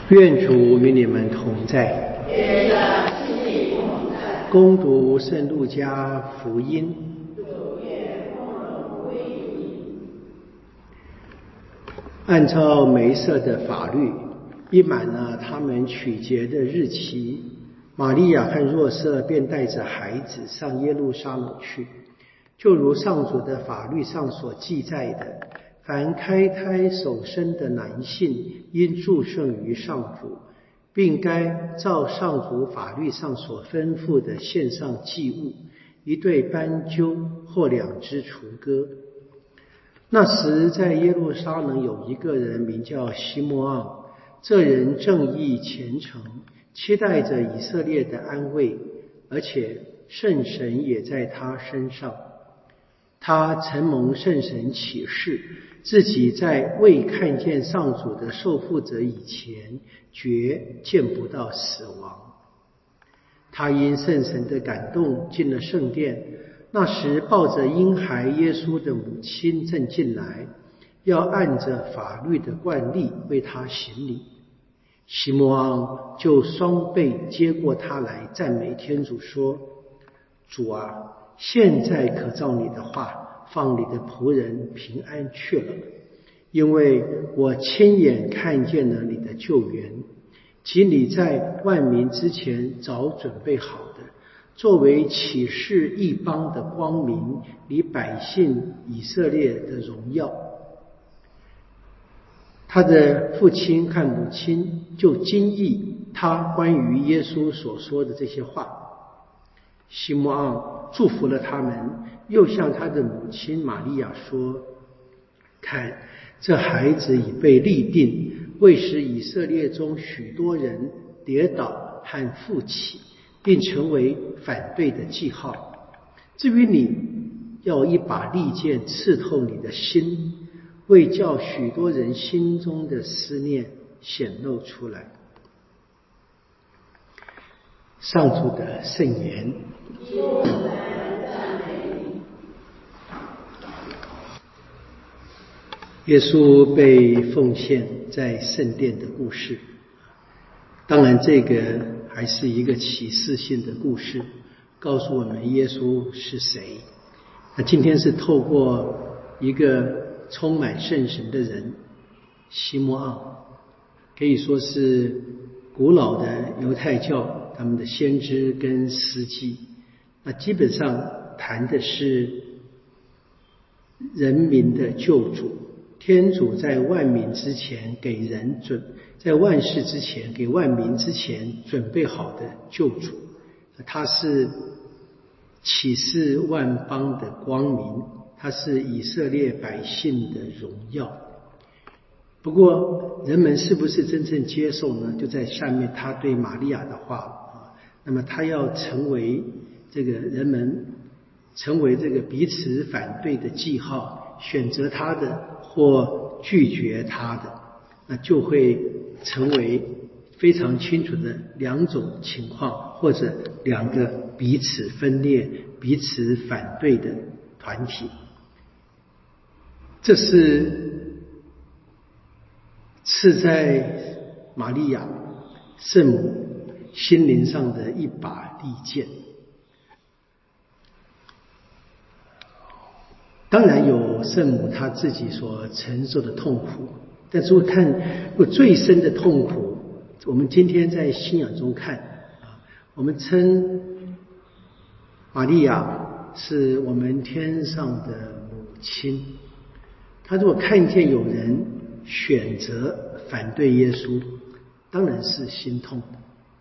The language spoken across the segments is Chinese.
愿主与你们同在。 愿的心里同在。 恭读圣路加福音。 主愿光荣归于你。 按照梅瑟的法律，一满了他们取节的日期，玛利亚和若瑟便带着孩子上耶路撒冷去，就如上主的法律上所记载的，凡开胎首生的男性，应祝圣于上主，并该照上主法律上所吩咐的献上祭物，一对斑鸠或2只雏鸽。那时在耶路撒冷有一个人名叫西莫盎，这人正义虔诚，期待着以色列的安慰，而且圣神也在他身上。他曾蒙圣神启示，自己在未看见上主的受傅者以前，绝见不到死亡。他因圣神的感动进了圣殿，那时抱着婴孩耶稣的母亲正进来，要按着法律的惯例为他行礼。西莫盎就双臂接过他来，赞美天主说：主啊，现在可照你的话，放你的仆人平安去了，因为我亲眼看见了你的救援，即你在万民之前早准备好的，作为启示异邦的光明，你百姓以色列的荣耀。他的父亲和母亲就惊异他关于耶稣所说的这些话。西莫盎祝福了他们，又向他的母亲玛利亚说：看，这孩子已被立定，为使以色列中许多人跌倒和复起，并成为反对的记号。至于你，要一把利剑刺透你的心，为叫许多人心中的思念显露出来。上主的圣言。耶稣被奉献在圣殿的故事，当然这个还是一个启示性的故事，告诉我们耶稣是谁。那今天是透过一个充满圣神的人西莫盎，可以说是古老的犹太教他们的先知跟司祭，那基本上谈的是人民的救主，天主在万民之前给人在万事之前给万民之前准备好的救主，他是启示万邦的光明，他是以色列百姓的荣耀。不过人们是不是真正接受呢？就在下面他对玛利亚的话，那么他要成为这个人们成为这个彼此反对的记号，选择他的或拒绝他的，那就会成为非常清楚的2种情况，或者2个彼此分裂彼此反对的团体。这是刺在玛利亚圣母心灵上的一把利剑。当然有圣母她自己所承受的痛苦，但是我最深的痛苦，我们今天在信仰中看，我们称玛利亚是我们天上的母亲，她如果看见有人选择反对耶稣，当然是心痛的。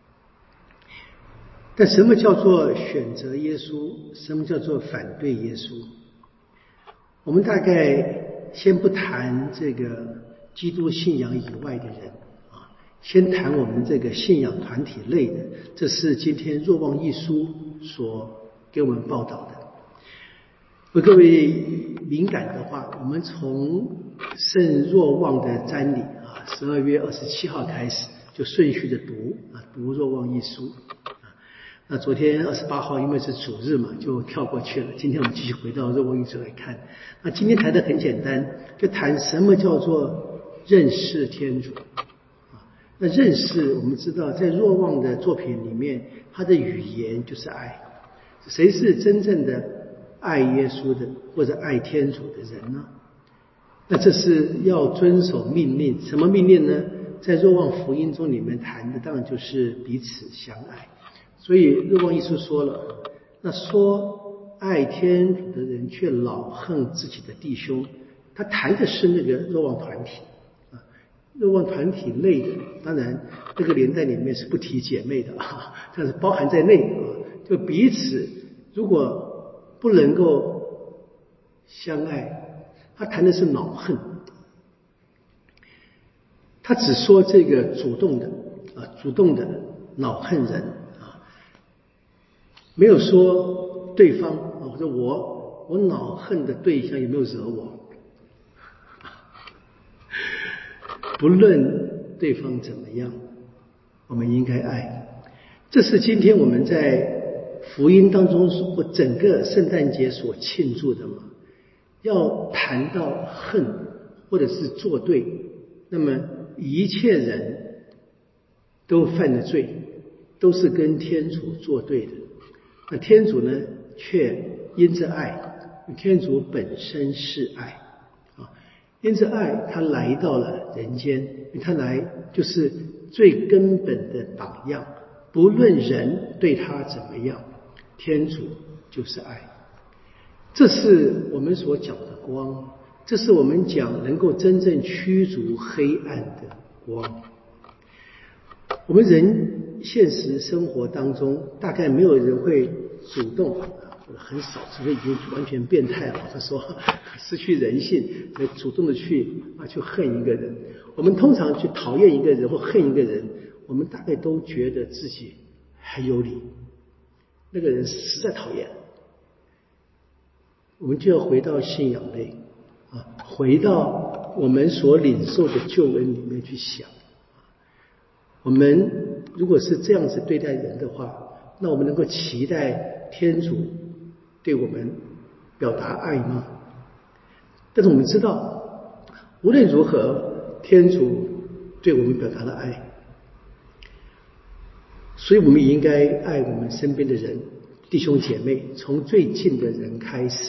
但什么叫做选择耶稣？什么叫做反对耶稣？我们大概先不谈这个基督信仰以外的人，先谈我们这个信仰团体类的，这是今天若望一书所给我们报道的。为各位敏感的话，我们从圣若望的瞻礼12月27号开始，就顺序的读若望一书。那昨天28号因为是主日嘛，就跳过去了。今天我们继续回到若望一书来看。那今天谈的很简单，就谈什么叫做认识天主。 那认识，我们知道在若望的作品里面，他的语言就是爱。谁是真正的爱耶稣的，或者爱天主的人呢？那这是要遵守命令。什么命令呢？在若望福音中里面谈的当然就是彼此相爱。所以若望一书说了，那说爱天主的人却老恨自己的弟兄，他谈的是那个若望团体啊。若望团体内的，当然这个年代里面是不提姐妹的啊，但是包含在内啊，就彼此如果不能够相爱，他谈的是恼恨。他只说这个主动的恼恨人啊，没有说对方啊，或者我恼恨的对象有没有惹我。不论对方怎么样，我们应该爱。这是今天我们在福音当中或整个圣诞节所庆祝的嘛。要谈到恨或者是作对，那么一切人都犯了罪，都是跟天主作对的。那天主呢，却因着爱，天主本身是爱啊，因着爱，他来到了人间，他来就是最根本的榜样。不论人对他怎么样，天主就是爱。这是我们所讲的光，这是我们讲能够真正驱逐黑暗的光。我们人现实生活当中，大概没有人会主动，很少，除非已经完全变态了，或者说失去人性，主动的去恨一个人。我们通常去讨厌一个人或恨一个人，我们大概都觉得自己很有理，那个人实在讨厌。我们就要回到信仰内啊，回到我们所领受的救恩里面去想。我们如果是这样子对待人的话，那我们能够期待天主对我们表达爱吗？但是我们知道，无论如何，天主对我们表达了爱，所以我们也应该爱我们身边的人，弟兄姐妹，从最近的人开始。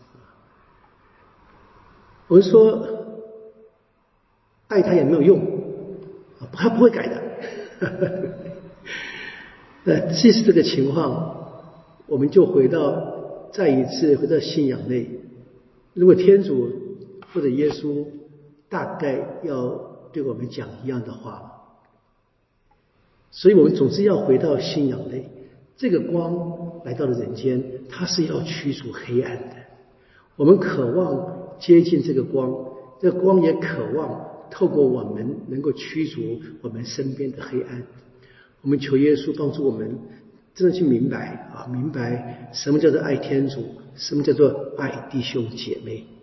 我们说爱他也没有用，他不会改的。那即使这个情况，我们就再一次回到信仰内。如果天主或者耶稣大概要对我们讲一样的话，所以我们总是要回到信仰内。这个光来到了人间，它是要驱除黑暗的。我们渴望接近这个光，这个光也渴望透过我们能够驱除我们身边的黑暗。我们求耶稣帮助我们真的去明白什么叫做爱天主，什么叫做爱弟兄姐妹。